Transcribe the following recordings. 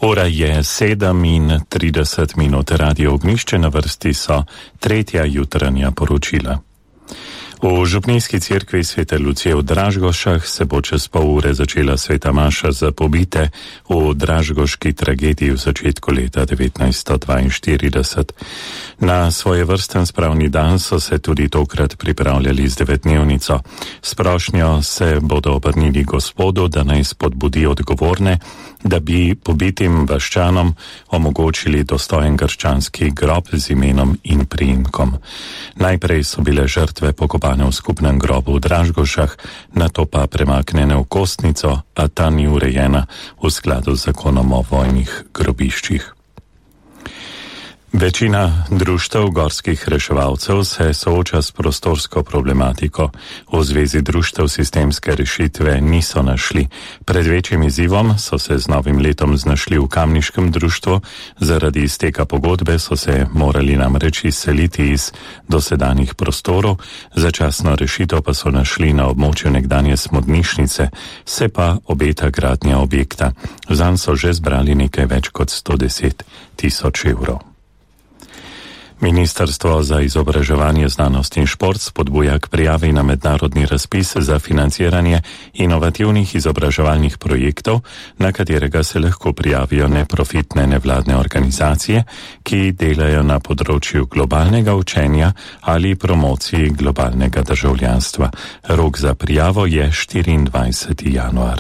Ura je 7:30, Radio Ognjišče, na vrsti so tretja jutranja poročila. V župnijski cerkvi Svete Lucije v Dražgošah se bo čez pol ure začela sveta maša za pobite v dražgoški tragediji v začetku leta 1942. Na svojevrsten spravni dan so se tudi tokrat pripravljali z 9-dnevnico. S prošnjo se bodo obrnili Gospodu, da naj spodbudi odgovorne, da bi pobitim vaščanom omogočili dostojen krščanski grob z imenom in priimkom. Najprej so bile žrtve pokopane v skupnem grobu v Dražgošah, nato pa premaknjene v Kostnico, a ta ni urejena v skladu z zakonom o vojnih grobiščih. Večina društev gorskih reševalcev se sooča s prostorsko problematiko. V zvezi društev sistemske rešitve niso našli. Pred večjim izzivom so se z novim letom znašli v Kamniškem društvu. Zaradi izteka pogodbe so se morali namreč izseliti iz dosedanjih prostorov. Začasno rešitev pa so našli na območju nekdanje smodnišnice, se pa obeta gradnja objekta. Zanj so že zbrali nekaj več kot 110.000 evrov. Ministrstvo za izobraževanje, znanost in šport spodbuja k prijavi na mednarodni razpis za financiranje inovativnih izobraževalnih projektov, na katerega se lahko prijavijo neprofitne nevladne organizacije, ki delajo na področju globalnega učenja ali promociji globalnega državljanstva. Rok za prijavo je 24. januar.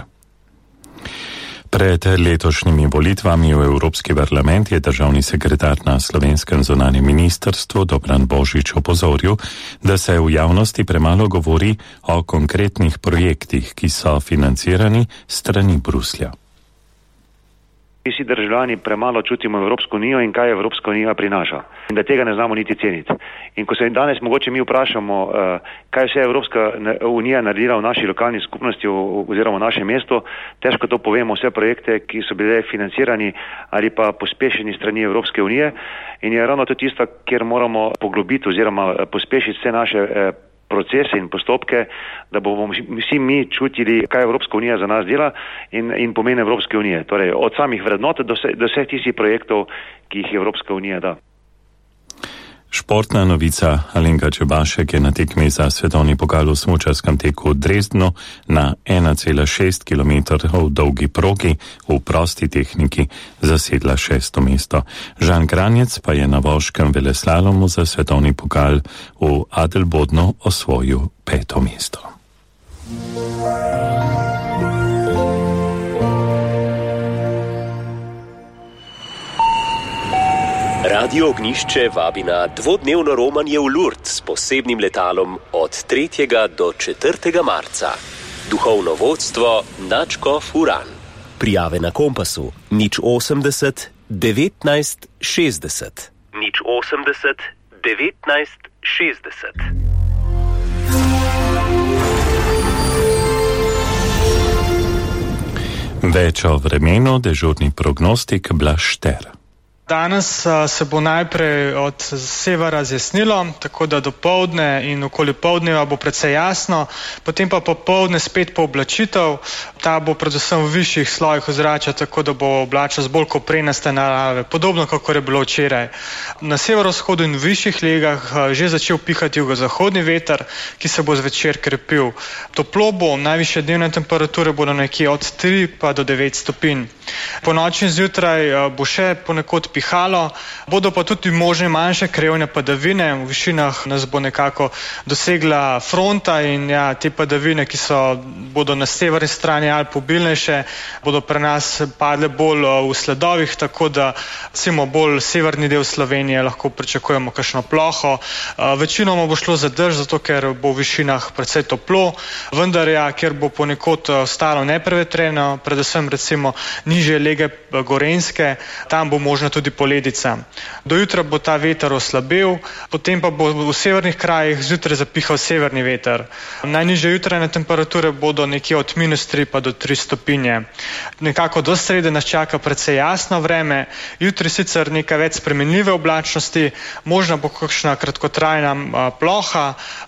Pred letošnjimi volitvami v Evropski parlament je državni sekretar na slovenskem zunanjem ministrstvu Dobran Božič opozoril, da se v javnosti premalo govori o konkretnih projektih, ki so financirani strani Bruslja. Vsi državljani premalo čutimo Evropsko unijo in kaj Evropska unija prinaša. In da tega ne znamo niti ceniti. In ko se danes mogoče mi vprašamo, kaj vse Evropska unija naredila v naši lokalni skupnosti oziroma v našem mestu, težko to povemo, vse projekte, ki so bile financirani ali pa pospešeni strani Evropske unije. In je ravno to tisto, kjer moramo poglobiti oziroma pospešiti vse naše procese in postopke, da bomo vsi mi čutili, kaj Evropska unija za nas dela in pomen Evropske unije. Torej, od samih vrednot do vseh tistih projektov, ki jih Evropska unija da. Športna novica. Alenka Čebašek je na tekmi za svetovni pokal v smučarskem teku v Dresdnu na 1,6 km dolgi progi v prosti tehniki zasedla 6. mesto. Žan Kranjec pa je na voškem veleslalomu za svetovni pokal v Adelbodnu osvojil 5. mesto. Radio Ognjišče vabi na dvodnevno romanje v Lourdes s posebnim letalom od 3. do 4. marca. Duhovno vodstvo Načko Furan. Prijave na Kompasu 080 19 60. 080 19 60. Več o vremenu, dežurni prognostik Blaž Šter. Danes se bo najprej od severa zjasnilo, tako da do poldne in okoli poldneva bo precej jasno, potem pa popoldne spet pooblačitev. Ta bo predvsem v višjih slojih ozračja, tako da bo oblačnost bolj koprenaste narave, podobno kakor je bilo včeraj. Na severovzhodu in v višjih legah že začel pihati jugozahodni veter, ki se bo zvečer krepil. Toplo bo, najvišje dnevne temperature bodo nekje od 3 pa do 9 stopinj. Po noči in zjutraj bo še ponekod pihalo, bodo pa tudi možne manjše krajevne padavine, v višinah nas bo nekako dosegla fronta in te padavine, ki bodo na severni strani Alp obilnejše, bodo pri nas padle bolj v sledovih, tako da recimo bolj severni del Slovenije lahko pričakujemo kakšno ploho. Večinoma bo šlo za dež, zato ker bo v višinah precej toplo, vendar ker bo ponekod ostalo neprevetreno, predvsem recimo nižje lege Gorenjske, tam bo možno tudi poledica. Do jutra bo ta veter oslabel, potem pa bo v severnih krajih zjutraj zapihal severni veter. Najnižje jutranje temperature bodo nekje od -3 pa do 3 stopinje. Nekako do srede nas čaka precej jasno vreme, jutri sicer nekaj več spremenljive oblačnosti, možno bo kakšna kratkotrajna ploha,